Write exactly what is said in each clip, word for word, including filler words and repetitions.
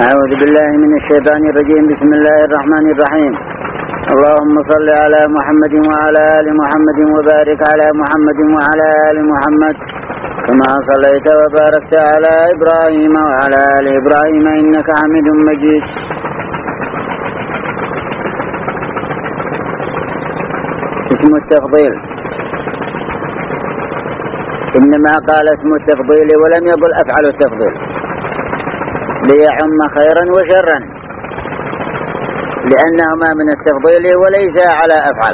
أعوذ بالله من الشيطان الرجيم. بسم الله الرحمن الرحيم. اللهم صل على محمد وعلى آل محمد وبارك على محمد وعلى آل محمد كما صليت وباركت على إبراهيم وعلى آل إبراهيم إنك حميد مجيد. اسم التفضيل، إنما قال اسم التفضيل ولم يقل أفعل التفضيل ليعم خيرا وشرا، لأنهما من التفضيل وليس على أفعل.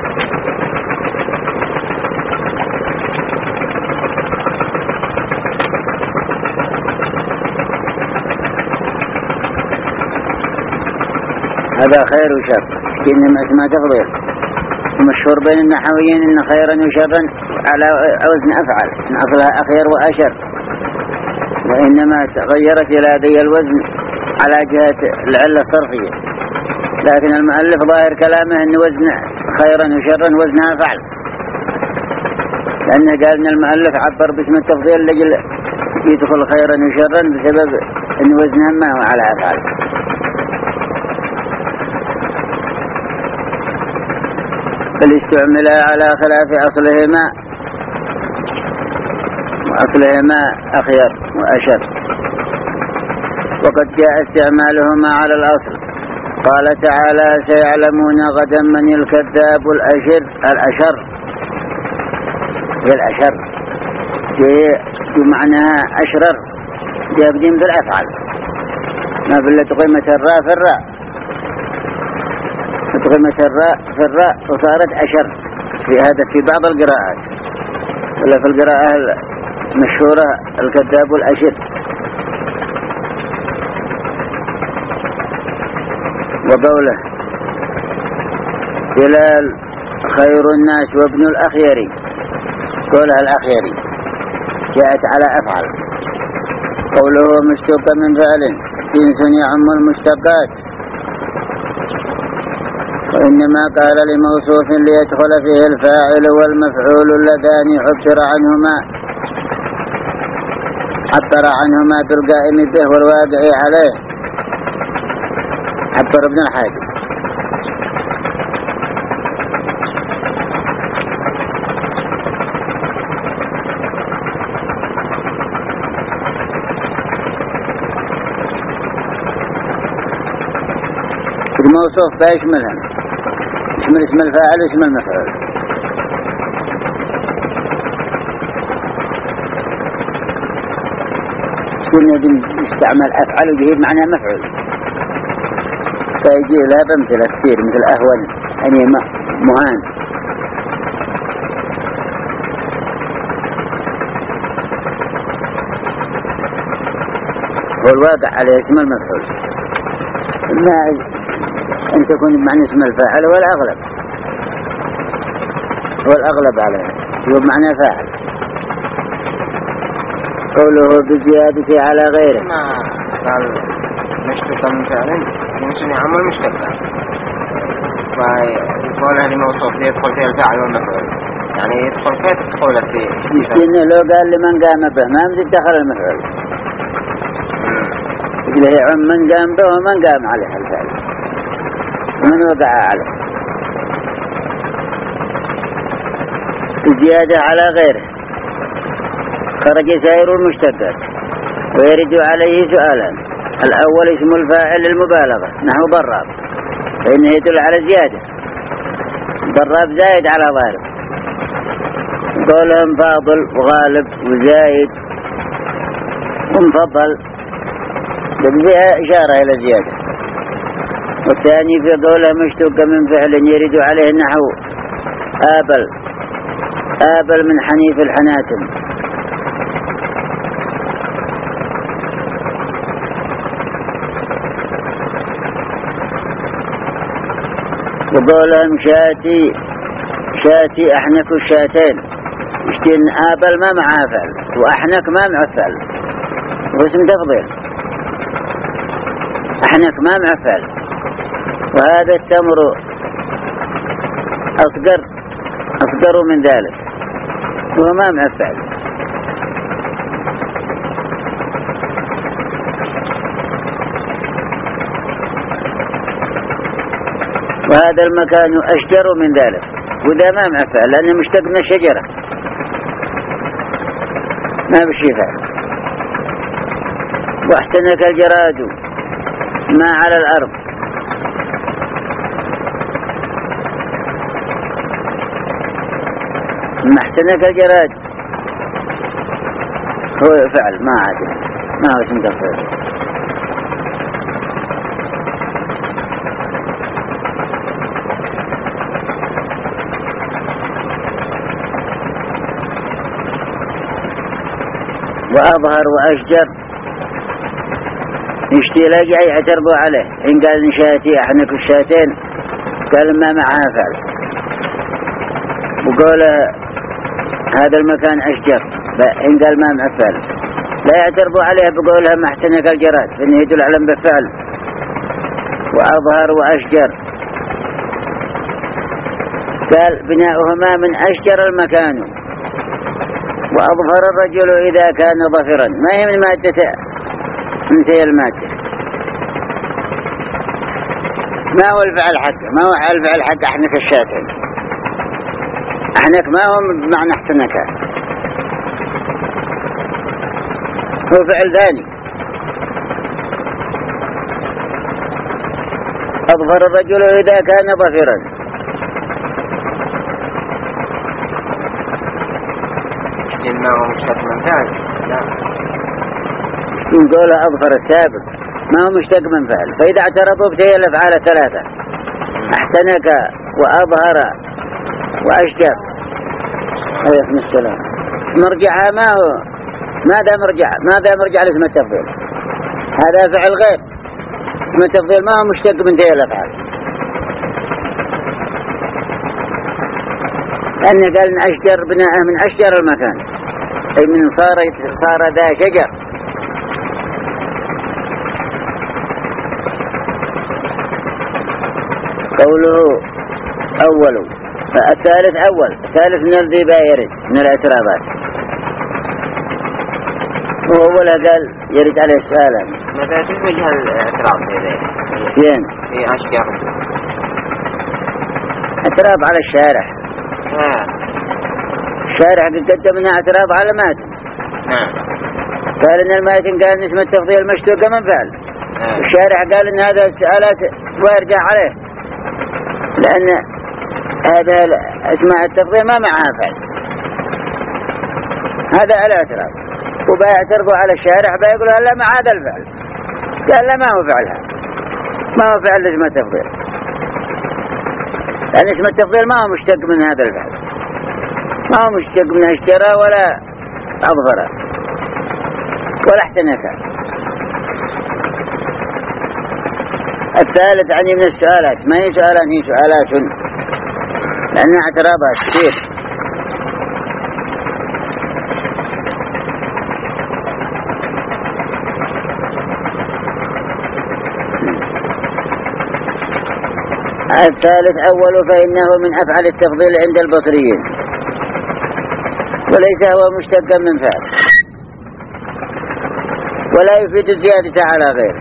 هذا خير وشر، إنما اسمها تفضيل. مشهور بين النحويين إن خيرا وشرا على وزن أفعل، إن أصلها أخير وأشر، وإنما تغيرت إلى هذه الوزن على جهة العلة الصرفية. لكن المؤلف ظاهر كلامه أن وزن خيرا وشرا وزنها فعل، لأنه قال أن المؤلف عبر باسم التفضيل لجل يدخل خيرا وشرا بسبب أن وزنها ما هو على أفعل. بل استعمل على خلاف أصلهما، وأصلهما أخير وأشر، وقد جاء استعمالهما على الأصل. قال تعالى: سيعلمون غدا من الكذاب الأشر. الأشر هي الأشر بمعناها أشرر، يقدم في الأفعال، ما في التي قيمة الراء في الراء، قيمة الراء في الراء وصارت أشر في هذا في بعض القراءات، ولا في القراءة المشهورة الكذاب الأشر. وقوله: بلال خير الناس وابن الأخيري، قولها الأخيري جاءت على أفعل. قوله: مشتق من فعل، جنس يعم المشتقات، وإنما قال لموصوف ليدخل فيه الفاعل والمفعول اللذان عبر عنهما عبر عنهما بالقائم به والواقع عليه. عبر ابن الحاجب. الموصوف بيشملهم، يشمل اسم الفاعل واسم المفعول. كنا بنستعمل أفعل وجهيد معناه مفعول، فيجي لها بامثلة كثير مثل أهون، يعني مهان. والواقع عليه اسم المفعول، ما أن تكون بمعنى اسم الفاعل هو الأغلب، هو الأغلب عليه، هو بمعنى فاعل. قوله بزيادة على غيره، ما قال مشتق من فعل جنس يعم المشتقات، وقوله لموصوف يدخل فيه الفاعل والمفعول، يعني يدخل كيف تدخل فيه. يمكن لو قال لمن قام به ما مزيد دخل المفعول، يقول يعم من قام به ومن قام عليه الفعل ومن وقع عليه. الزيادة على غيره خرج سائر المشتقات، ويرد عليه سؤالان: الأول اسم الفاعل المبالغة نحو ضراب، فإنه يدل على زيادة، ضراب زائد على ضارب. قولهم فاضل وغالب وزايد ومفضل فيها إشارة إلى زيادة. والثاني في قوله مشتق من فعل يرد عليه نحو آبل، آبل من حنيف الحناتم. وقولهم شاتي، شاتي أحنك الشاتين، يشتين آبل ما معها فعل وأحنك ما معه فعل، واسم تفضيل. أحنك ما معه فعل، وهذا التمر أصغر أصغر من ذلك وهو ما معه فعل. وهذا المكان أشجر من ذلك، وده ما معفعل لأنه مشتق من الشجرة ما بشي فعل. واحتنك الجراد ما على الأرض، ما احتنك الجراد هو فعل ما عادل ما هو اسم تفضيل. وأظهر وأشجر يشتي لجع يعترضوا عليه إن قال نشاتي أحنك الشاتين قال ما معها فعل، وقال هذا المكان أشجر إن قال ما مع فعل لا يعترضوا عليه بقولها ما احتنك الجراد فإنه يدل علم بفعل. وأظهر وأشجر قال بناؤهما من أشجر المكان. وأظهر الرجل إذا كان ظفرا ما هي من مادة من هي المادة، ما هو الفعل حق ما هو الفعل حق أحنك الشاتين، أحنك ما هو بمعنى احتنك، هو فعل ثاني. أظهر الرجل إذا كان ظفرا إنه مشتق من فعل لا نقول أظهر السابق ما هو مشتق من فعل. فإذا اعترضوا بتهي الأفعال ثلاثة احتنك وأظهر وأشجر عليكم السلام مرجعها ما هو ماذا مرجع ماذا مرجع لاسم التفضيل؟ هذا فعل غير اسم التفضيل ما هو مشتق من تهي الأفعال، لأنه قال من أشجر بناءه من أشجر المكان أي من صار صار ذا شجر. قوله أول الثالث أول الثالث من الذي يرد من الاعتراضات، وأولا قال يرد عليه السؤال ماذا تتوجه الاعتراض في ذلك؟ فين؟ في أشجر اعتراض على الشارع. آه. الشارع قد قدمنا اعتراض على ماتن. نعم. قال إن الماتن قال نسمة التفضيل مشتوقة من فعل. آه. الشارع قال إن هذا السؤالات ويرجع عليه لأن هذا اسماء التفضيل ما معها فعل، هذا الاعتراض. وبيعترضوا على الشارع بيقولوا لا مع هذا الفعل، قال لا ما هو فعلها ما هو فعل اسم التفضيل، لأن اسم التفضيل ما هو مشتق من هذا الفعل، ما هو مشتق من اشترى ولا أظهر ولا احتنك. الثالث عني من السؤالات ما هي سؤالات هي سؤالات لأنها اعتراضها كثير. الثالث أول فإنه من أفعال التفضيل عند البصريين وليس هو مشتقا من فعل ولا يفيد الزيادة على غيره،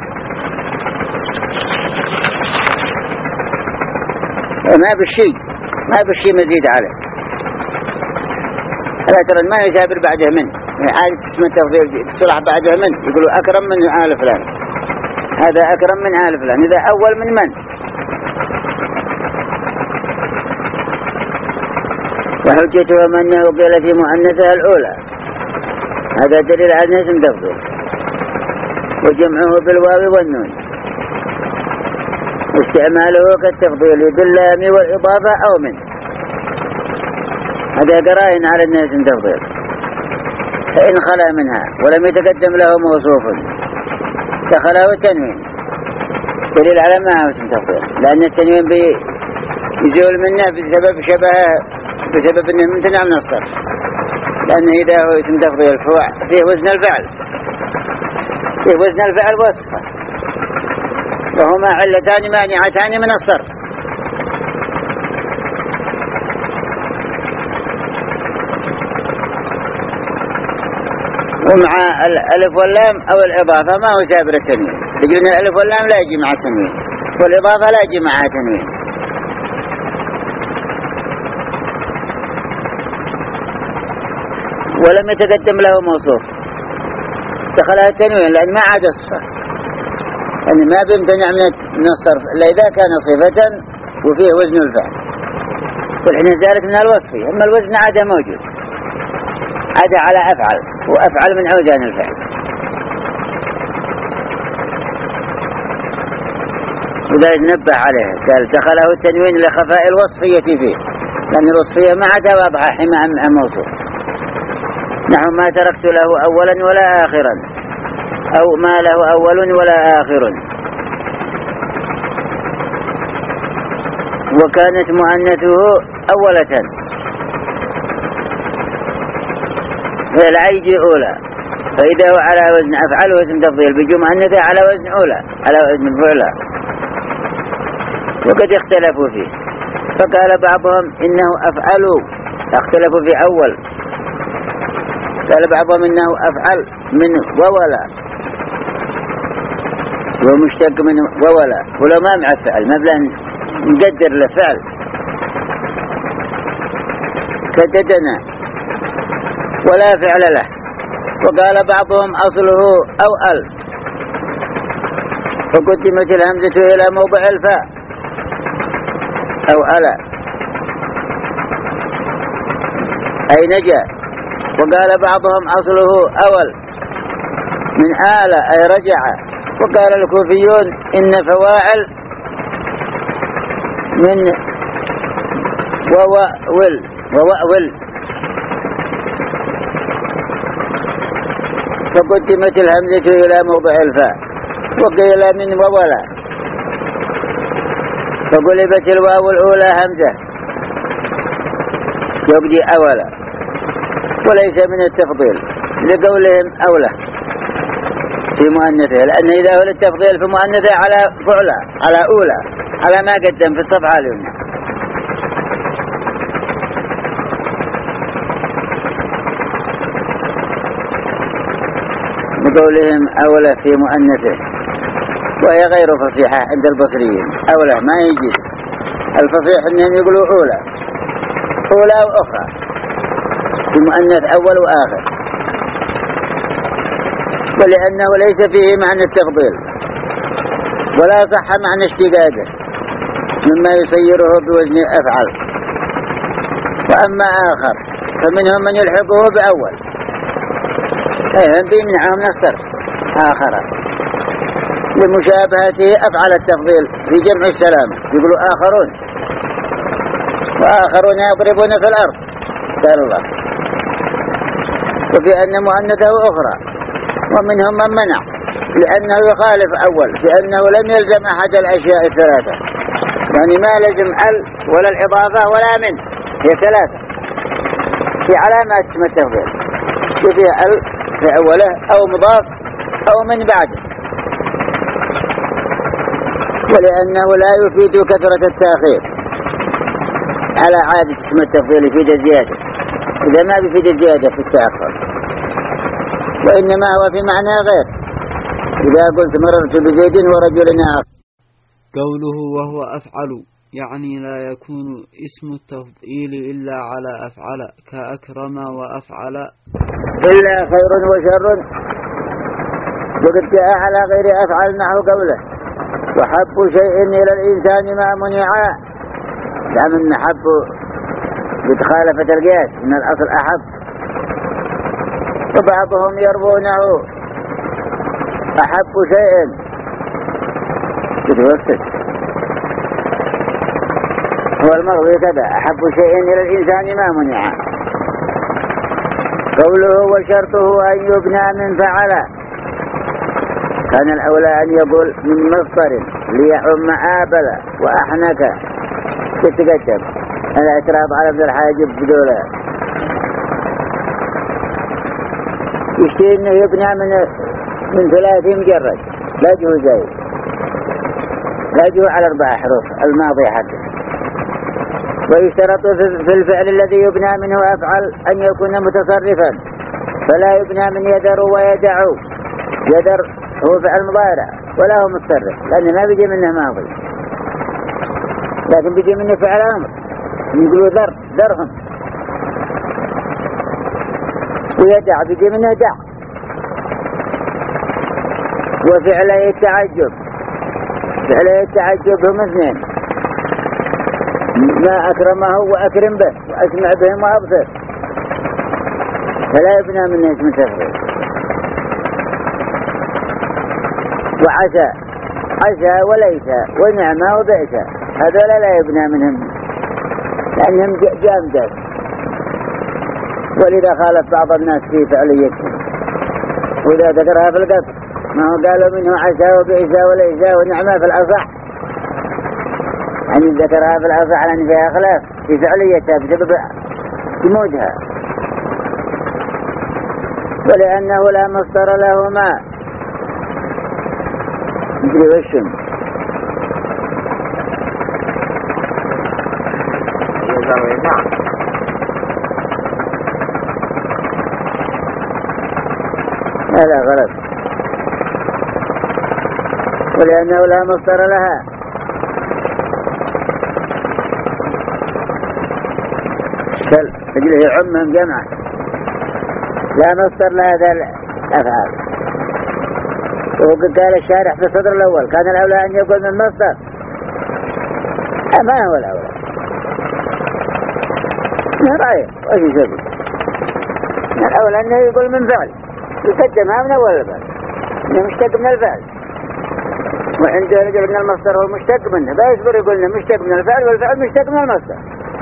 ما بالشيء ما بالشيء مزيد عليه. لا ترى ما يسابر بعده من عادة اسم التفضيل تصلح بعده من يقولوا أكرم من آل فلان، هذا أكرم من آل فلان، إذا أول من من. وحجتهم أنه قيل في مؤنثها الأولى هذا دليل على اسم تفضيل، وجمعه بالواو والنون واستعماله كالتفضيل باللام والإضافة أو من، هذا قرائن على الناس اسم تفضيل. فإن خلا منها ولم يتقدم له موصوف كخلاه التنوين دليل على ما هو اسم تفضيل، لأن التنوين بيزول منه بسبب شبهه بسبب أنه ممتنع من الصرف، لأنه إذا هو اسم تفضيل فيه وزن الفعل فيه وزن الفعل وصفه، وهما علتان مانعتان من الصرف. ومع الألف واللام أو الإضافة ما هو سابر التنوين، لأن الألف واللام لا يجي مع التنوين والإضافة لا يجي معها تنوين، ولم يتقدم له موصوف دخلها التنوين لأن ما عاد صفة، يعني ما بيمتنع من الصرف إلا إذا كان صفة وفيه وزن الفعل، والحين ذلك من الوصفي. أما الوزن عاد موجود، عاد على أفعل، وأفعل من أوزان الفعل. وذا يتنبه عليه، قال دخله التنوين لخفاء الوصفية فيه، لأن الوصفية ما عاد واضحة حما عن موصوف. نحو ما تركت له أولا ولا آخرا، أو ما له أول ولا آخر. وكانت مؤنثه أولة هي العيج أولى، فإذا هو على وزن أفعل واسم تفضيل بيجو مؤنثه على وزن أولى على وزن فعلى، وقد اختلفوا فيه. فقال بعضهم إنه أفعل، اختلفوا في أول. قال بعضهم إنه أفعل من وولا، ومشتق من وولا، ولو ما مع الفعل ما بلان نقدر لفعل كددنا ولا فعل له. وقال بعضهم أصله أو أل، فقدمت الهمزة إلى موضع الفاء أو ألا أي نجا. وقال بعضهم أصله أول من آل أي رجع. وقال الكوفيون إن فواعل من ووأول ووأول، فقدمت الهمزة إلى موضع الفاء. وقيل من وولا، فقلبت الواو الأولى همزة يقضي أولا، وليس من التفضيل لقولهم أولى في مؤنثه، لأن إذا هو التفضيل في مؤنثه على فعلى على أولى على ما قدم في الصفحة اليمنى. بقولهم أولى في مؤنثه، وهي غير فصيحة عند البصريين. أولى ما يجي الفصيح إنهم يقولوا أولى أولى وأخرى في مؤنث أول وآخر، ولأنه ليس فيه معنى التفضيل ولا صح معنى اشتقاقه مما يصيره بوزن أفعل. وأما آخر فمنهم من يلحقه بأول، فهم بيمنعهم من الصرف آخر لمشابهته أفعل التفضيل في جمع السلام، يقولوا آخرون وآخرون يضربون في الأرض قال الله. وفي أن مؤنثه أخرى. ومنهم من منع لأنه يخالف أول في أنه لم يلزم أحد الأشياء الثلاثة، يعني ما لزم ال ولا الإضافة ولا من، هي ثلاثة في علامات اسم التفضيل، فيها ال في أوله أو مضاف أو من بعده. ولأنه لا يفيد كثرة التأخير على عادة اسم التفضيل، يفيد الزيادة، إذا ما بيفيد الزيادة في التأخر، وإنما هو في معنى غير. إذا قلت مررت بزيد ورجل آخر. قوله وهو أفعل يعني لا يكون اسم التفضيل إلا على أفعل كأكرم وأفعل إلا خير وشر، وقد جاء على غير أفعل نحو قوله وحب شيء إلى الإنسان ما منع، دام أن حب بتخالفة القياس من الأصل أحب. وبعضهم يربونه أحب شيء بتوسط، هو المرضي كذا أحب شيء إلى الإنسان ما منع. قوله وشرطه أن يبنى من فعل، كان الأولى أن يقول من مصدر ليعم آبل وأحنك تتقدم. الاعتراض على ابن الحاجب بدوله يشتري انه يبنى من من ثلاثين مجرد، لا جهو زايد، لا جهو على اربع حروف الماضي حقه. ويشترط في الفعل الذي يبنى منه أفعل أن يكون متصرفا، فلا يبنى من يدر ويدع. يدر هو فعل مضارع ولا هو متصرف، لأنه ما بيجي منه ماضي، لكن بيجي منه فعل أمر، يقولوا ذر ذرهم. ويدع بيجي منه دع. وفعلي التعجب، فعلي التعجب هم اثنين، ما أكرمه وأكرم به وأسمع بهم وأبصر، فلا يبنى منه اسم تفضيل. وعسى، عسى وليس ونعمة وبئس، هذولا لا يبنى منهم لأنهم جامدات، ولذا خالف بعض الناس في فعليتهم. وإذا ذكرها في القصر ما هو قالوا منه عسى وبئس وليس ونعمة في الأصح، يعني ذكرها في الأصح لأن فيها خلاف في فعليتها بسبب جمودها، ولأنه لا مصدر له ما مثل وشم هذا غلط، ولأنه لا مصدر لها كل تجله عمهم جمعا، لا مصدر لهذا الأفعال. وقد قال الشارح في الصدر الأول كان الأولى أن يقول من مصدر، ما هو الأولى؟ من رأيه وش يسوي؟ الأولى أنه يقول من فعل يقدمها من أول الفعل، إنه مشتق من الفعل، وعنده رجل أن المصدر هو مشتق منه، لا يصبر يقول إنه مشتق من الفعل والفعل مشتق من المصدر.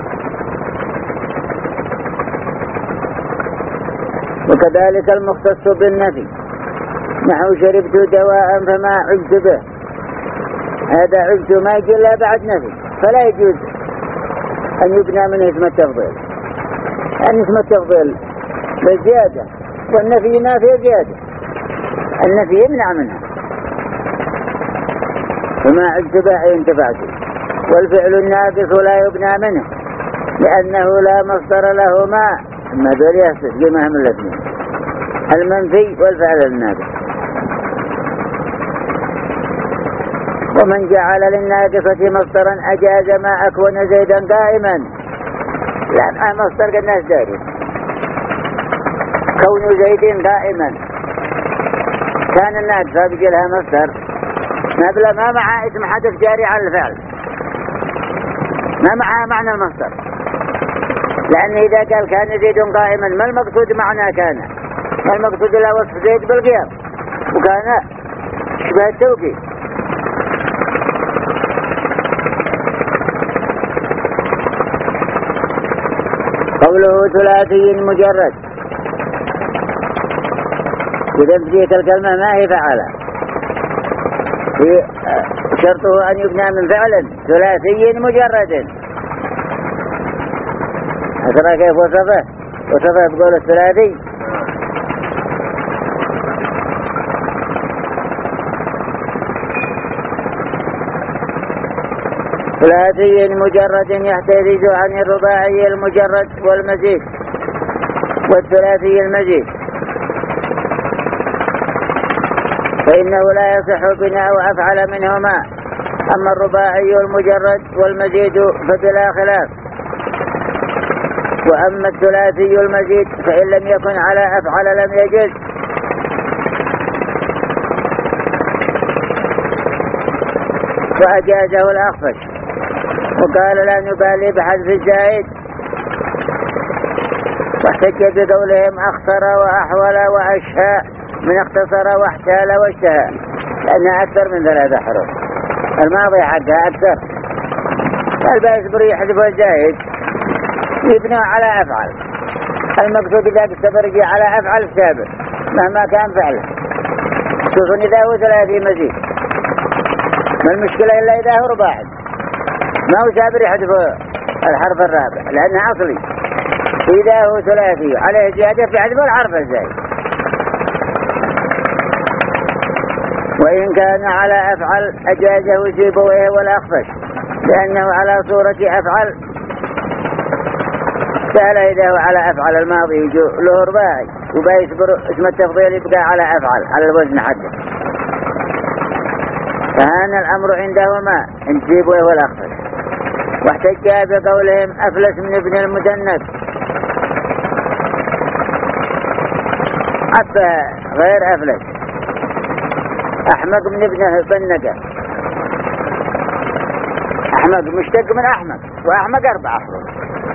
وكذلك المختص بالنفي نحو شربت دواء فما عجت به، هذا عجت ما يجي إلا بعد نفي، فلا يجوز أن يبنى منه اسم التفضيل، لأن اسم التفضيل بالزيادة والنفي نافي زيادة، النفي يمنع منها. فما عجت به أي انتفعت، والفعل الناقص لا يبنى منه لأنه لا مصدر له ما، أما دول يحسد جمعهم الاثنين المنفي والفعل الناقص. ومن جعل للناقصة مصدرا أجاز ما أكون زيدا قائما، لأن مصدر الناس داري كون زيد قائما، كان الناقصة بيجي لها مصدر مبلغ ما مع اسم حدث جاري على الفعل، ما معها معنى المصدر، لأن إذا قال كان زيد قائما ما المقصود معنى كان، ما المقصود لا وصف زيد بالقيام، وكان شبه التوكيد. قوله ثلاثي مجرد، إذا بديت الكلمة ما هي فعلة، شرطه أن يبنى من فعل ثلاثي مجرد. أترى كيف وصفه؟ وصفه بقول الثلاثي ثلاثي مجرد يحترز عن الرباعي المجرد والمزيد والثلاثي المزيد، فإنه لا يصح بناء أفعل منهما. أما الرباعي المجرد والمزيد فبلا خلاف، وأما الثلاثي المزيد فإن لم يكن على أفعل لم يجز. وأجازه الأخفش وقال لا نبالي بحذف الزائد، واحتج بقولهم أخطر وأحول وأشهى من اختصر واحتال واشتهى، لأنها أكثر من ثلاثة حروف، الماضي حقها أكثر، الباقي بري يحذف الزائد يبنى على أفعل، المقصود إذا استبرجي على أفعل سابق مهما كان فعله، خصوصا إذا هو ثلاثي مزيد. ما المشكلة إلا إذا هو رباعي ما هو سابر يحذف الحرف الرابع لأنه أصلي، إذا هو ثلاثي عليه زيادة في حذف الحرف الزائد. وإن كان على أفعل أجازه سيبويه والأخفش، لأنه على صورة أفعل سهل. إذا هو على أفعل الماضي يجو له رباعي وبيصبر اسم التفضيل يبقى على أفعل على الوزن حقه، فهان الأمر عندهما إن سيبويه والأخفش. واحتج بقولهم أفلس من ابن المدنس، حتى غير أفلس. أحمق من ابنه بنقة. أحمق مشتق من أحمق، وأحمق أربع أحرف.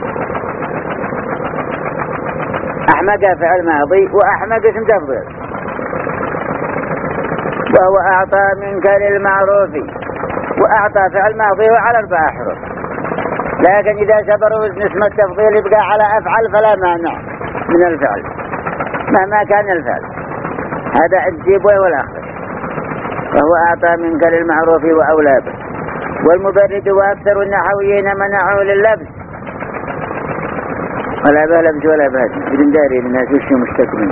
أحمق فعل ماضي، وأحمق اسم تفضيل. وهو أعطى منك للمعروف، وأعطى فعل ماضي وعلى أربع أحرف. لكن إذا سبر وزن اسم التفضيل يبقى على أفعل فلا مانع من الفعل مهما كان الفعل. هذا الجيبوي والأخر. وهو أعطى منك للمعروف وأولى به. والمبرد وأكثر النحويين منعوا لللبس. ولا به لبس ولا بهد بدون داري للناس وش مشتق منه.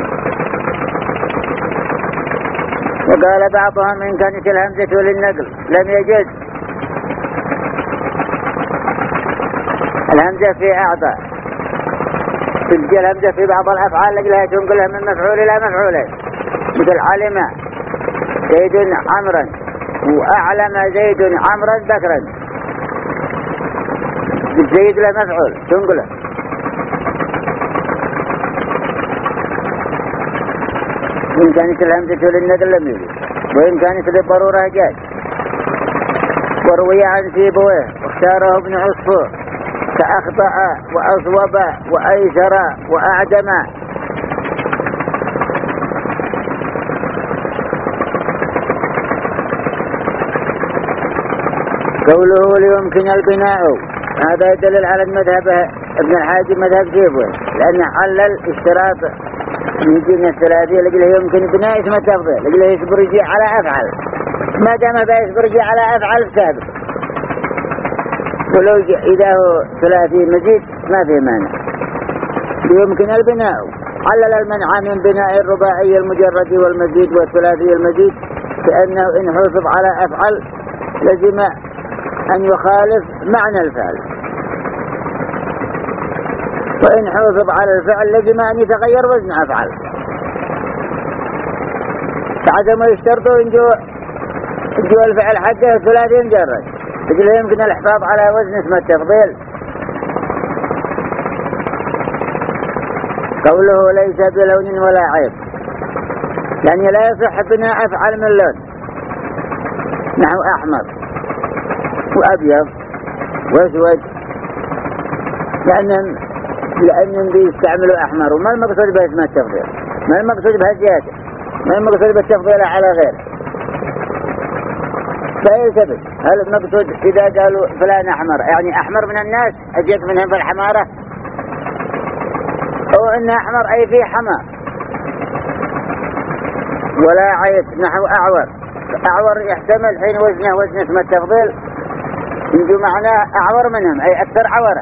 وقال بعضهم إن كانت الهمزة للنقل لم يجوز. الهمزة في أعطى، تلقى الهمزة في بعض الأفعال لقلها تنقلها من مفعول إلى مفعولين، مثل علم زيد عمرا، وأعلم زيد عمرا ذكرا. زيد له مفعول تنقله. إن كانت الهمزة للنقل لم يجوز، وإن كانت للضرورة جاز. وروي عن سيبويه واختاره ابن عصفور كأخطأ وأصوب وأيسر وأعجم. قوله ليمكن البناء هذا يدلل على المذهب ابن الحاجب مذهب سيبويه، لأنه علل اشتراط من جنة الثلاثية لقله يمكن بناء اسم التفضيل، لقله يصبر يجي على أفعل، ما دام بيصبر يجي على أفعل سابق. ولو إذا هو ثلاثي مزيد ما في مانع. يمكن البناء علل المنع من بناء الرباعي المجرد والمزيد والثلاثي المزيد، لأنه إن حفظ على أفعل لزم أن يخالف معنى الفعل، وإن حفظ على الفعل لزم أن يتغير وزن أفعل. فعدم يشترطوا إن جو, جو الفعل حقه الثلاثي مجرد، يقول يمكن الحفاظ على وزن اسم التفضيل. قوله ليس بلون ولا عيب، يعني لا يصح بناء أفعل من لون، نحو أحمر وأبيض وأسود، لأنهم لأنهم بيستعملوا أحمر. وما المقصود باسم التفضيل؟ ما المقصود بهالزيادة؟ ما المقصود بالتفضيل على غيره؟ فيلتبس. هل المقصود إذا قالوا فلان أحمر يعني أحمر من الناس أجيك منهم في الحمارة، أو إن أحمر أي فيه حمار؟ ولا عيب نحو أعور. أعور يحتمل حين وزنه وزن اسم التفضيل يجو معناه أعور منهم أي أكثر عورة.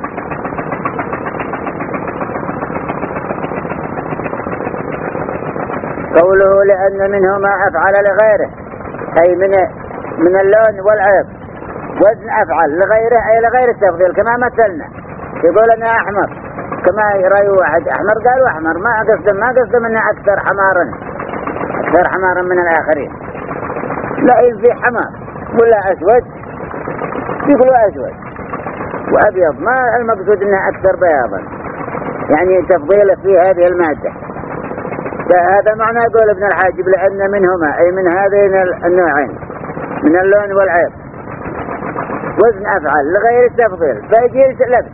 قوله لأن منهما أفعل لغيره، أي من من اللون والعيب وزن أفعل لغيره أي لغير التفضيل، كما مثلنا يقول أنا أحمر كما يرى واحد أحمر قالوا أحمر، ما قصد ما قصد منه أكثر حمارا أكثر حمارا من الآخرين، لا في حمار. ولا أسود يقولوا أسود، وأبيض ما المقصود أنه أكثر بياضا، يعني تفضيله في هذه المادة. هذا معنى قول ابن الحاجب لأن منهما أي من هذين النوعين من اللون والعيب وزن أفعل لغير التفضيل فيجي لبس.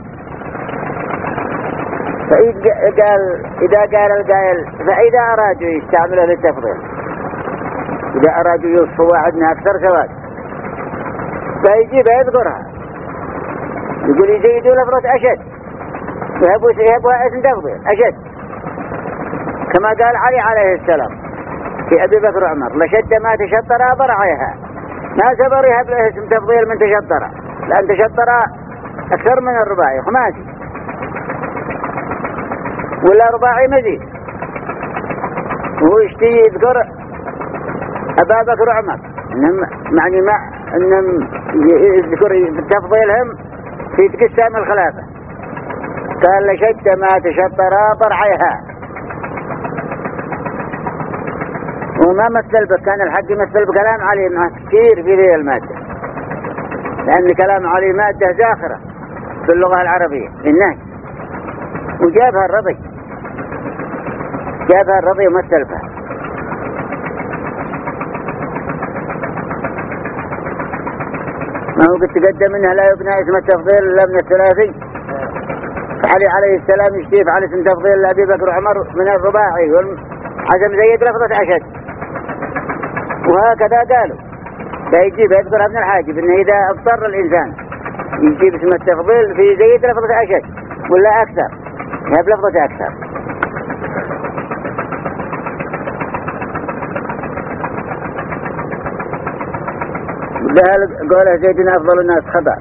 فإذا قال إذا قال القائل فإذا أرادوا يستعملوا للتفضيل، إذا أرادوا يوصفوا عندنا أكثر سواد فيجيب يذكرها، يقول يزيدوا لفظة أشد، يهبوا يهبوا اسم تفضيل أشد، كما قال علي عليه السلام في أبي بكر وعمر لشد ما تشطر برعيها، ما سبر يهب له اسم تفضيل من تشطر، لأن تشطر أكثر من الرباعي خماسي ولا رباعي مزيد. وهو يشتي يذكر أبا بكر وعمر إنهم معني ما إنهم يذكر تفضيلهم في تقسام الخلافة، قال لشد ما تشطر برعيها، وما مثل بك. كان الحق يمثل بكلام علي معه كثير في ذي المادة، لأن كلام علي مادة زاخرة في اللغة العربية النهج، وجابها الرضي جابها الرضي ومثلها. ما هو قد تقدم منها لا يبنى اسم التفضيل إلا من الثلاثي. علي عليه السلام يشتيف على اسم تفضيل لأبي بكر وعمر من الرباعي والحزم زيد لفظة أشد. وهكذا قالوا لا يجيب يذكر ابن الحاجب إنه إذا اضطر الإنسان يجيب اسم التفضيل في زيد لفظة أشد ولا أكثر يهب لفظة أكثر. ده قوله زيد أفضل الناس خطأ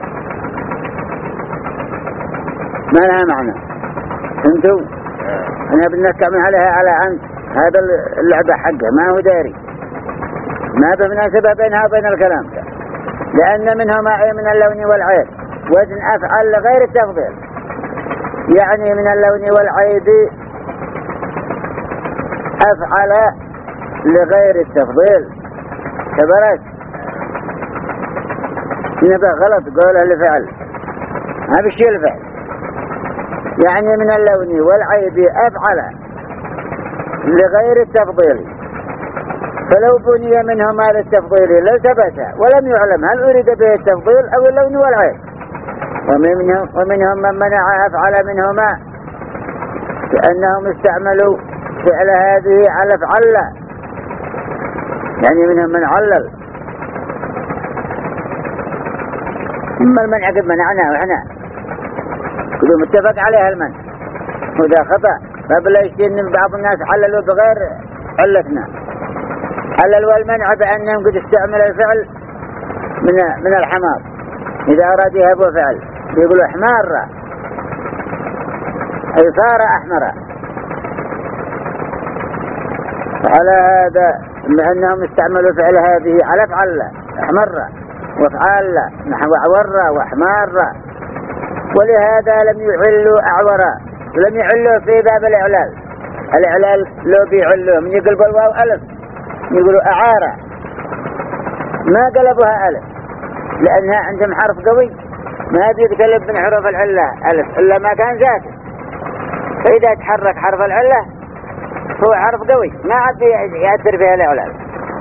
ما لها معنى. انتوا انا بنكمل عليها على عمد هذا اللعبة حقه ما هو داري ما بمناسبة بينها وبين الكلام ده. لأن منهما أي من اللون والعيب وزن أفعل لغير التفضيل يعني من اللون والعيب أفعل لغير التفضيل كبرت نبقى غلط قوله لفعل ما بشي الفعل يعني من اللون والعيب أفعل لغير التفضيل. فلو بني منهما للتفضيل لو ثبت ولم يعلم هل أريد به التفضيل أو اللون والعيب. ومنهم, ومنهم من منع أفعل منهما كأنهم استعملوا فعل هذه على فعل يعني منهم من علل. أما المنع قد منعناه وإحنا كله متفق عليها المنع وده خطأ. فبلا يشتي أن بعض الناس عللوا بغير علتنا عللوا المنع بأنهم قد استعمل الفعل من من الحمار إذا أراد يهبوا فعل يقولوا حمار أي صار أحمر. على هذا بأنهم استعملوا فعل هذه على فعل أحمر وفعل نحو أعور وحمار. ولهذا لم يعلوا أعورا لم يعلوا في باب الإعلال. الإعلال لو بيعلوا من يقلبوا الواو ألف يقولوا أعارة ما قلبوها ألف لأنها عندهم حرف قوي ما بيتقلب من حروف العلة ألف إلا ما كان ساكن. فإذا تحرك حرف العلة هو حرف قوي ما عاد يأثر فيها الإعلال.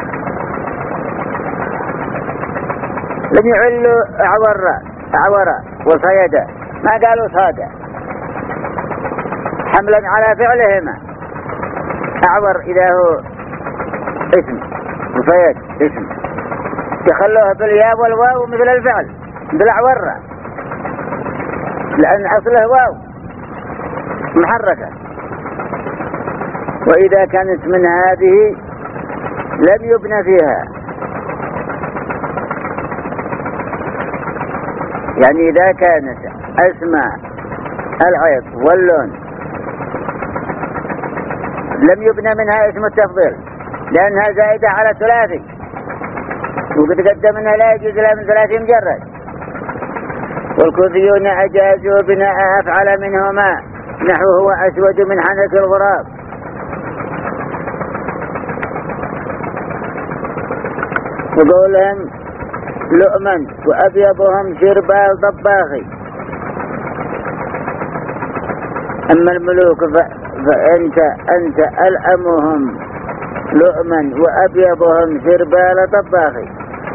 لم يعلوا أعورا أعورا وصيدا ما قالوا صادا حملا على فعلهما. أعور إذا هو اسم وصيد اسم تخلوها بالياء والواو مثل الفعل مثل أعور لأن أصله واو محركة. وإذا كانت من هذه لم يبنى فيها يعني إذا كانت أسماء العيب واللون لم يبنى منها اسم التفضيل لأنها زائدة على ثلاثي وقد قدم منها لا يجوز لها من ثلاثي مجرد. والكوفيون أجازوا بناء أفعل منهما نحو هو أسود من حنك الغراب. وقولهم لؤمن وأبيضهم شربال ضباخي. أما الملوك فأنت أنت ألأمهم لؤمن وأبيضهم شربال ضباخي.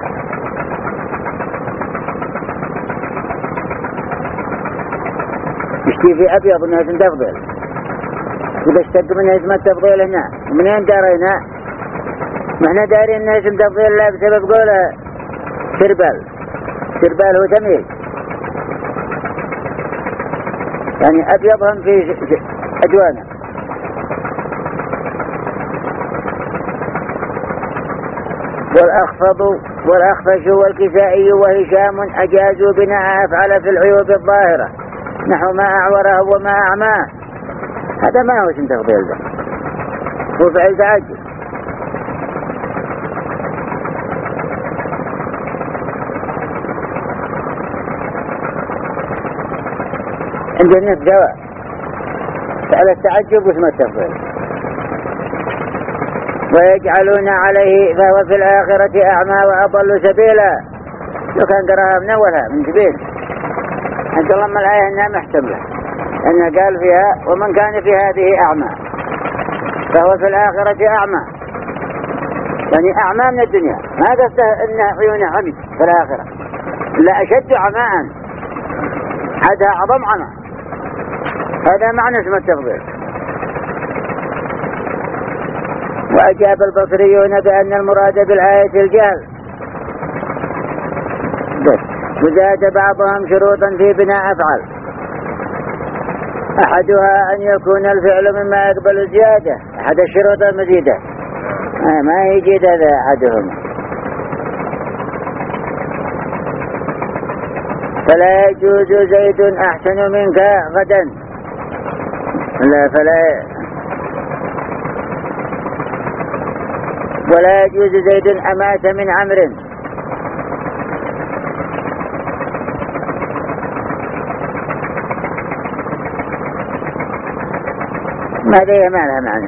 يشتي في أبيض أنها اسم تفضيل وإذا اشتق منها اسم التفضيل هنا منين دارينا ما احنا دارين أنها اسم تفضيل لا بسبب قوله شربال. شربال هو تمييز يعني أبيضهم في أجوانه. والأخفض والأخفش والكسائي وهشام أجازوا بناء أفعل في العيوب الظاهرة نحو ما أعوره وما أعماه. هذا ما هو اسم تفضيل ده هو فعل تعجب. عندنا جواب فعل التعجب واسم التفضيل. ويجعلون عليه فهو في الآخرة أعمى وأضل سبيلا. لو كان قراها من أولها من جبين أنت لما الآية أنها محتملة أنها قال فيها ومن كان في هذه أعمى فهو في الآخرة أعمى، يعني أعمى من الدنيا، ما قصده أن عيونه عمي في الآخرة، لا أشد عماء، هذا أعظم عمى. هذا معنى اسم التفضيل. وأجاب البصريون بأن المراد بالآية الجهل، وزاد بعضهم شروطا في بناء أفعال، أحدها أن يكون الفعل مما يقبل الزيادة، أحد الشروط المزيدة ما يجد هذا أحدهما. فلا يجوز زيد أحسن منك غدا، لا فلا ولا يجوز زيد أمات من عمرو، هذه ما لها معنى.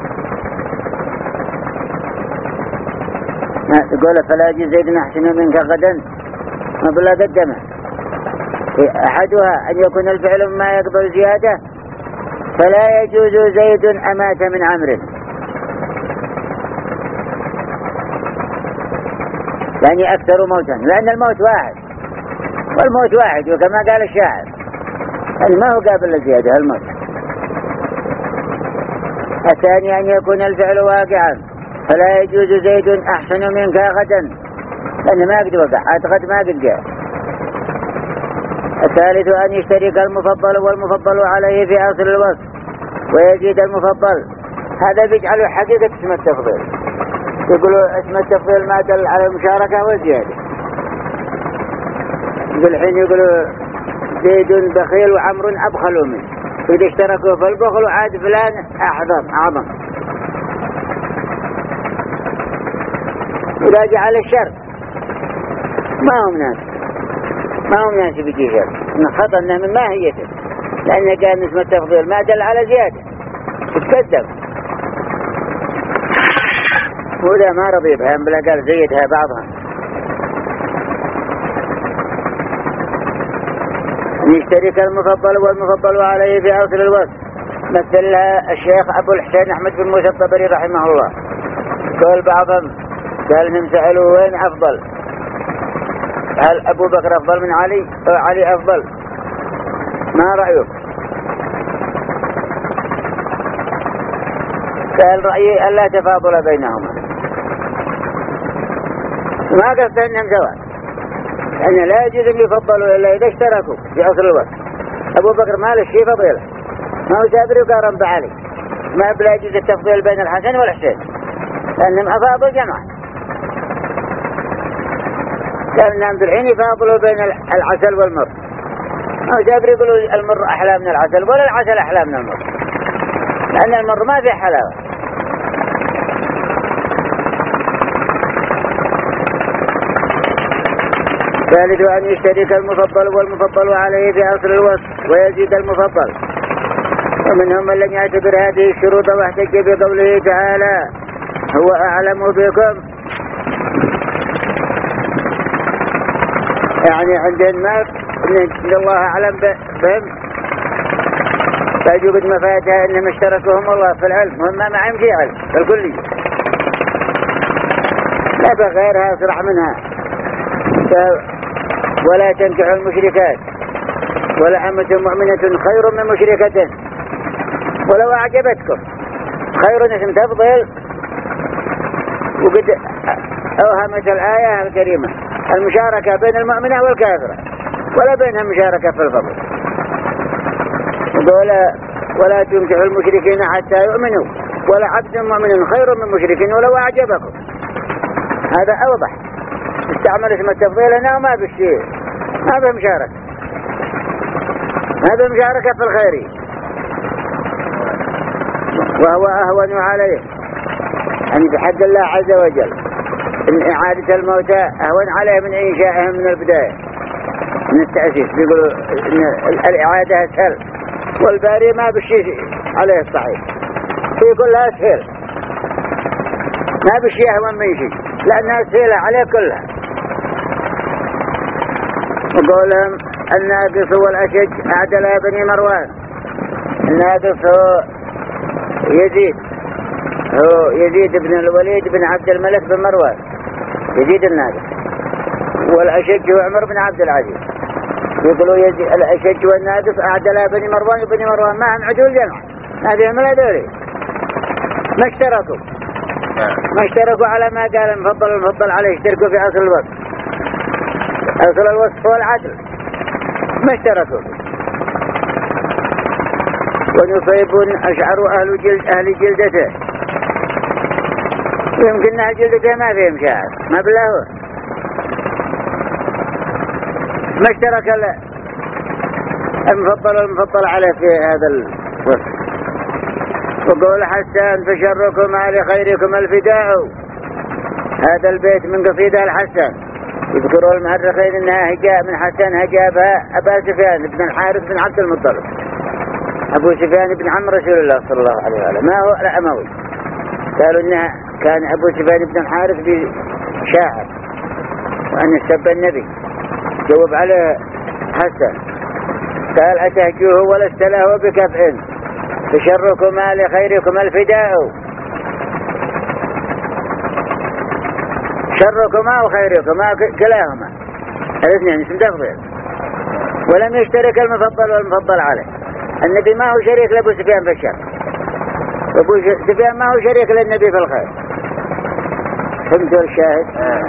تقول فلا يجوز زيد أحسن منك غدا، ما بلا قدمه. أحدها أن يكون الفعل مما يقبل زيادة، فلا يجوز زيد أمات من عمرو، يعني أكثر موتا، لأن الموت واحد والموت واحد، وكما قال الشاعر أن ما هو قابل للزيادة الموت. الثاني أن يكون الفعل واقعا، فلا يجوز زيد أحسن منك غدا، لأنه ما قد وقع، أعتقد ما قد جاء. الثالث أن يشترك المفضل والمفضل عليه في أصل الوصف ويزيد المفضل، هذا بيجعله حقيقة اسم التفضيل. يقولوا اسم التفضيل ما دل على المشاركة والزيادة. بالحين يقولوا زيد بخيل وعمر أبخل منه، إذا اشتركوا في البخل وعاد فلان أعظم أعظم. إذا جعل الشر ما هو مناسب، ما هو مناسب يجي شر، إن خطأ من ماهيته، لأنه كان اسم التفضيل ما دل على زيادة، تتكذب. ولا ما رضي بها بلا قال زيدها بعضها. يشترك المفضل والمفضل عليه في أصل الوصف، مثلها الشيخ أبو الحسين أحمد بن موسى الطبري رحمه الله. قال بعضهم قال سألوا وين أفضل، هل أبو بكر أفضل من علي أو علي أفضل، ما رأيك؟ قال رأيي ألا تفاضل بينهما، ما قلت أنهم سواء، أن لا يجوز أن يفضلوا إلا إذا اشتركوا في أصل الوقت. أبو بكر ما له شيء فضيلة، ما هو سابر يقارن بعلي، ما بلا يجوز التفضيل بين الحسن والحسين لأنهم أفاضوا جماعة. قال نعم بالحين يفاضلوا بين العسل والمر، ما هو سابر يقولوا المر أحلى من العسل ولا العسل أحلى من المر، لأن المر ما فيه حلاوة. ثالث أن يشترك المفضل والمفضل عليه في أصل الوصف ويزيد المفضل، ومنهم من لم يعتبر هذه الشروط واحتج بقوله تعالى هو أعلم بكم، يعني عندنا ما إن الله أعلم بهم، فيجب مفاتها إنهم اشتركهم الله في العلم وهم ما معهم في علم الكلية، لا بغيرها أسرع منها. ولا تنكحوا المشركات ولا أمة مؤمنة خير من مشركة ولو أعجبتكم، خير اسم تفضيل، وقد أوهمت الآية الكريمة المشاركة بين المؤمنة والكافرة ولا بينها مشاركة في الفضل. ولا, ولا تنكحوا المشركين حتى يؤمنوا ولا عبد مؤمن خير من مشرك ولو أعجبكم، هذا أوضح. استعمل اسم التفضيل هنا وما بالشيء، ما به مشاركة، ما به مشاركة في الخير، وهو أهون عليه أن بحق الله عز وجل إن إعادة الموتى أهون عليه من إنشائهم من البداية من التأسيس. بيقولوا إن الإعادة أسهل والباري ما بالشيء عليه الصحيح، في كلها أسهل، ما بالشيء أهون من شيء لأنها سهلة عليه كلها. وقولهم الناقص والأشج أعدل بني مروان، الناقص هو يزيد هو يزيد بن الوليد بن عبد الملك بن مروان، يزيد الناقص. والأشج هو عمر بن عبد العزيز. يقولوا يزيد الأشج والناقص أعدلا بني مروان وبني مروان ما هم عدول جمع، ما فيهم لا دوري. ما اشتركوا ما اشتركوا على ما قال المفضل المفضل عليه، اشتركوا في أصل الوصف. أصل الوصف هو العدل، ما اشتركوا. ونصيب أشعر أهل جلد أهل جلدته، يمكن أهل جلدته ما فيهم شعر، ما بالله. ما اشترك المفضل المفضل عليه في هذا الوصف. وقول حسان فشركما لخيركم الفداء، هذا البيت من قصيدة الحسان. يذكروا المؤرخين انها هجاء من حسان هجابها أبا سفيان بن الحارث بن عبد المطلب، أبو سفيان بن عم رسول الله صلى الله عليه وسلم، ما هو الأموي. قالوا إنها كان أبو سفيان بن الحارث بشاعر وأن سب النبي، جواب عليه حسن قال أتهجوه ولست له بكفء، فشركما لخيركما الفداء. شركما وخيركما كلاهما الاثنين اسم تفضيل. ولم يشترك المفضل والمفضل عليه. النبي ما هو شريك لأبو سفيان في الشر، وأبو سفيان ما هو شريك للنبي في الخير. فهمتوا الشاهد؟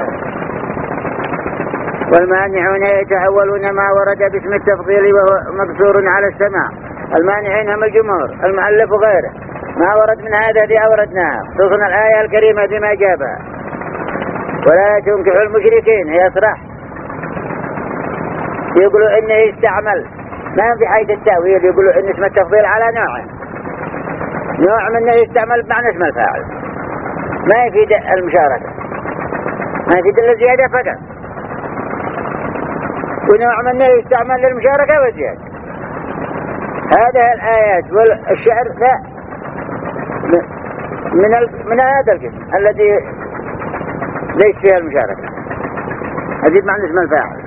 والمانعون يتأولون ما ورد باسم التفضيل وهو مقصور على السماع. المانعين هم الجمهور، المؤلف وغيره. ما ورد من هذا دي أوردناها، خصوصا الآية الكريمة بما جابها. ولا تنكحوا المشركين، هي صراح. يقولوا إنه يستعمل، ما في حيث التأويل. يقولوا إن اسم التفضيل على نوعين، نوع منه يستعمل بمعنى اسم الفاعل، ما يفيد المشاركة، ما يفيد الزيادة فقط. ونوع منه يستعمل للمشاركة والزيادة. هذه الآيات والشعر لا من من هذا القسم الذي ليس فيها المشاركة، هذه بمعنى اسم الفاعل.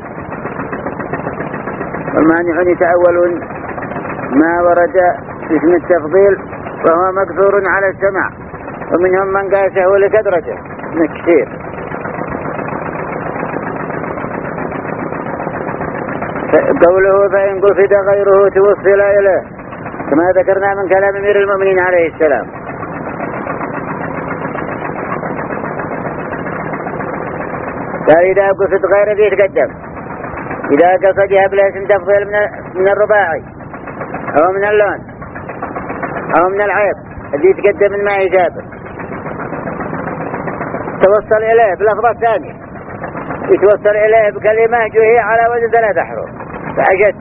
والمانعون يتأولون ما ورد باسم التفضيل وهو مقصور على السماع، ومنهم من قاسه لكثرته من كثير. قوله فإن قصد غيره توصل إليه، كما ذكرنا من كلام أمير المؤمنين عليه السلام. قال إذا قصد غيره يتقدم، إذا قصدها بلا اسم تفضيل من الرباعي أو من اللون أو من العيب الذي يتقدم من ما يسابق، توصل إليه بلفظة ثانية، يتوصل إليه بكلمة جوهية على وزن ثلاثة حروف فأجد.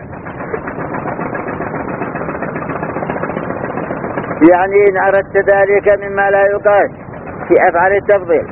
يعني إن أردت ذلك مما لا يقاس في أفعال التفضيل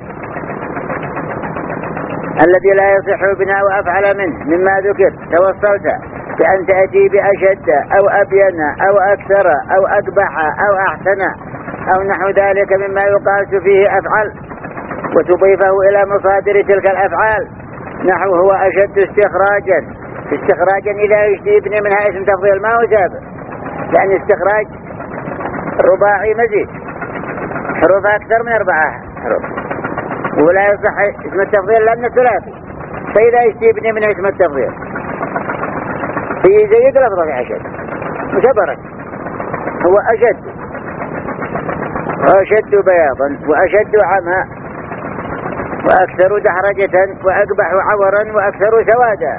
الذي لا يصح بناء أفعل منه مما ذكر، توصلت بأن تأتي بأشد أو أبين أو أكثر أو أقبح أو أحسن أو نحو ذلك مما يقاس فيه أفعل، وتضيفه إلى مصادر تلك الأفعال، نحو هو أشد استخراجا. استخراجا إذا يبني منها اسم تفضيل ما هو سابق، لأن استخراج رباعي مزيد، حروف أكثر من أربعة حروف، ولا يصح اسم التفضيل لأنه ثلاثي. فإذا يبني منها اسم التفضيل في زيد لفظة أشد مشبرك، هو أشد وأشد بياضا وأشد عمى وأكثر دحرجة وأقبح عورا وأكثر سوادا.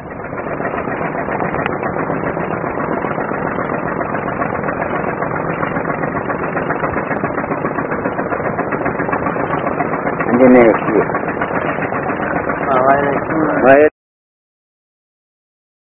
عندنا يكفي